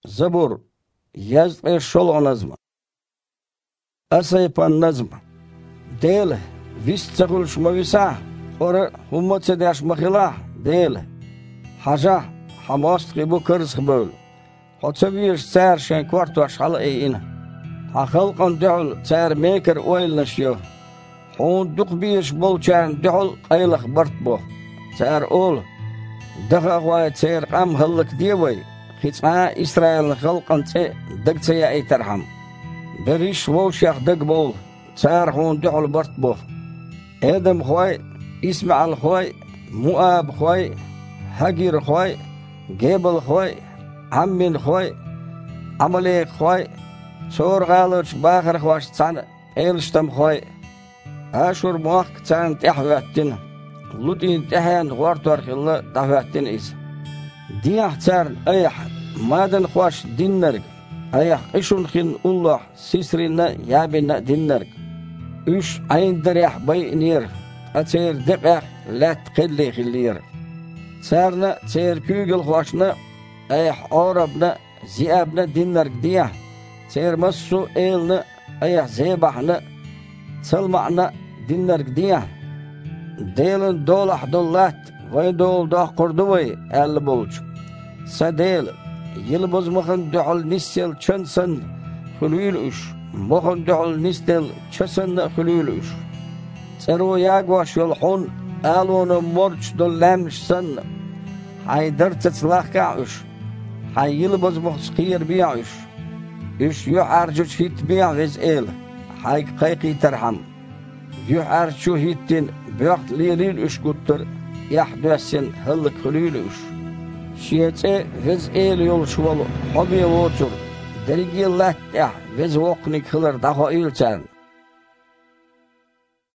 Zabur, yazdı şol nazma. Asaypan nazma. Değil, vis çakul şmavisa, ora hummatse daş makhila, değil. Haja, hamast ki bu kırız böl. Hatsabiş ser şen kvartaş hala eyine. Halkan dağıl ser meker oyllaşıyor. Hon dukbiş bolçan dağıl aylık bart bu. Ser ol. Daha vay ser am hallık diyevay. Hiçma İsrail halkan se dagçaya eyterham. Beriş voşyak dag bol. Ser hon dağıl bart bu. Edem khoy, İsmail khoy, Muab khoy, Hagir khoy, Gebel khoy, Ammin khoy, Amalek khoy, Sorgalıç bakır khoş san Elştam khoy. Aşur muak san tehvettin. Lutin tehen hortor khilla tehvettin is. Diyah san ayah madan khoş dinlerg. Ayah işun khin Allah sisrina yabina dinlerg. Üç ayın derih bay nir. Atser dekah lat qilli khillir. Sarna ser kügül khoşna ayah Arabna ziyabna dinlerg diyah. Ser massu elni ayah zebahna salma'na dinlerg diyah. Delin dolah dollat vay dol dah kurduvay el bolç. Sadel yıl bozmağın dual nisel çönsen hülül üş. Moğun dual nisel çösen hülül üş. Seru yagvaş yol hun alonu morç dollamşsan. Haydar tıslahka üş. Hay yıl bozmağ skir biya üş. İş yuharcuç hit biya vez el. Hay qayqi terham. Yuharcu hitin biyakt liril üş guttur. Yahdüsin hıllık hülül üş. Şiyece vez el yol şuvalı. Hobi otur. Dergi lat ya vez oknik hılır daha ilçen.